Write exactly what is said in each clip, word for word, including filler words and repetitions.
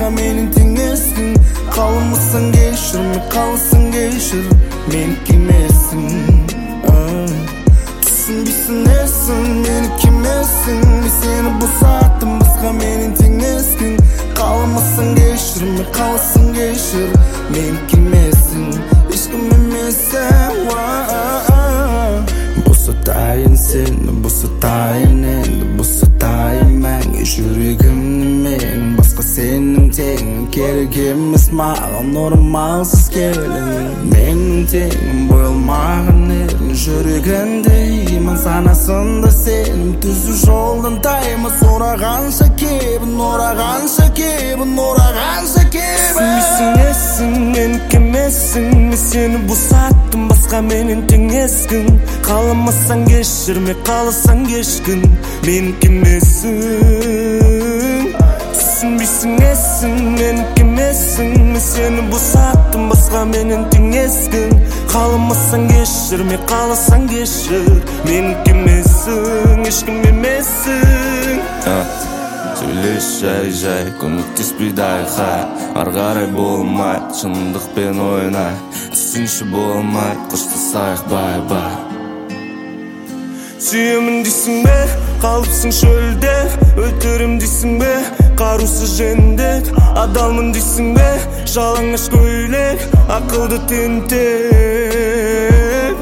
басқа менің теңессің. Қаламасаң кешір, мен қаласаң кешір, менікі емессің. Түсінбейсің несің, менікі емессің. Мен сені босаттым, басқа менің теңессің. Қаламасаң кешір, мен қаласаң кешір, менікі емессің. Ешкім емессің. Босатайын сені, босатайын енді, босатайын мәңгі жүрегімді мен. Басқа сенің теңің керек емес маған, нормалсыз келің. Менің теңім бойылмаған едің, жүрегінде иман санасында сенің. Түзу жолдан таймас, орағанша кебін, орағанша кебін, орағанша кебін. Түсінбейсің несің, менікі емессің. Мен сені босаттым, басқа менен теңескін. Қаламасаң кешір, мен қаласаң кешкін, менікі емессің. Түсінбейсің несің, менікі емессің. Мен сені босаттым, басқа менен теңескін. Қаламасаң кешір, мен қаласаң кешір, менікі емессің, ешкім емессің. Сөйлеш жай-жай, көмектеспейді айқай. Арғарай болмай, шындықпен ойнай. Түсінші болмай, қоштасайық бай-бай. Сүйемін дейсің бе, қалыпсың шөлде. Өлтірім дейсің бе, қарусыз жендет. Адалмын дейсің бе, жалаңаш көйлек, ақылды тентек.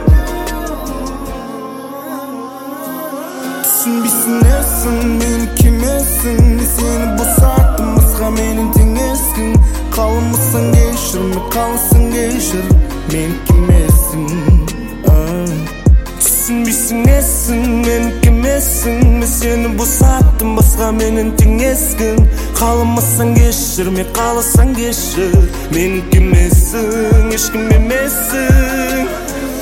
Түсінбейсің несің, менікі емессің. Мен сені босаттым, басқа менің теңескін. Қаламасаң кешір, мен қаласаң кешір, менікі емессің. Түсінбейсің несің, менікі емессің. Мен сені босаттым, басқа менен теңескін. Қаламасаң кешір, мен қаласаң кешір, менікі емессің, ешкім емессің.